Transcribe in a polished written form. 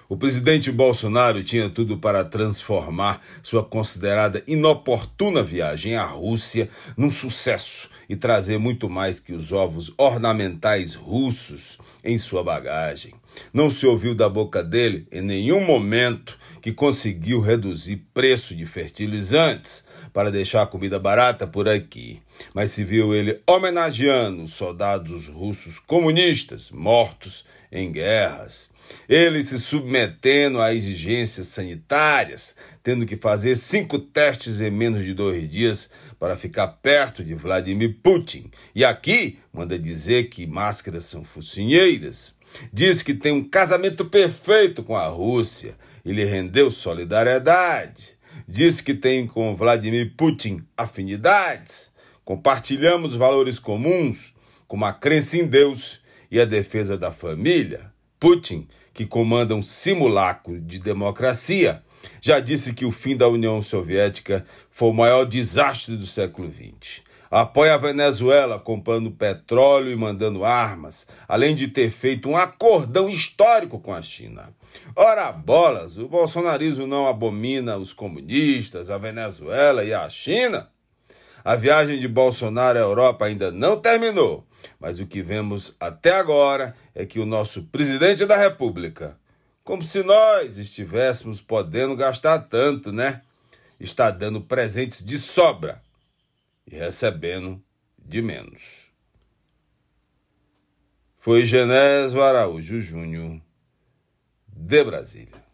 O presidente Bolsonaro tinha tudo para transformar sua considerada inoportuna viagem à Rússia num sucesso e trazer muito mais que os ovos ornamentais russos em sua bagagem. Não se ouviu da boca dele em nenhum momento que conseguiu reduzir preço de fertilizantes para deixar a comida barata por aqui. Mas se viu ele homenageando os soldados russos comunistas mortos em guerras. Ele se submetendo a exigências sanitárias, tendo que fazer 5 testes em menos de 2 dias para ficar perto de Vladimir Putin. E aqui manda dizer que máscaras são focinheiras. Diz que tem um casamento perfeito com a Rússia e lhe rendeu solidariedade. Diz que tem com Vladimir Putin afinidades. Compartilhamos valores comuns, como a crença em Deus e a defesa da família. Putin, que comanda um simulacro de democracia, já disse que o fim da União Soviética foi o maior desastre do século XX. Apoia a Venezuela comprando petróleo e mandando armas, além de ter feito um acordão histórico com a China. Ora bolas, o bolsonarismo não abomina os comunistas, a Venezuela e a China? A viagem de Bolsonaro à Europa ainda não terminou, mas o que vemos até agora é que o nosso presidente da República, como se nós estivéssemos podendo gastar tanto, né? Está dando presentes de sobra e recebendo de menos. Foi Genésio Araújo Júnior, de Brasília.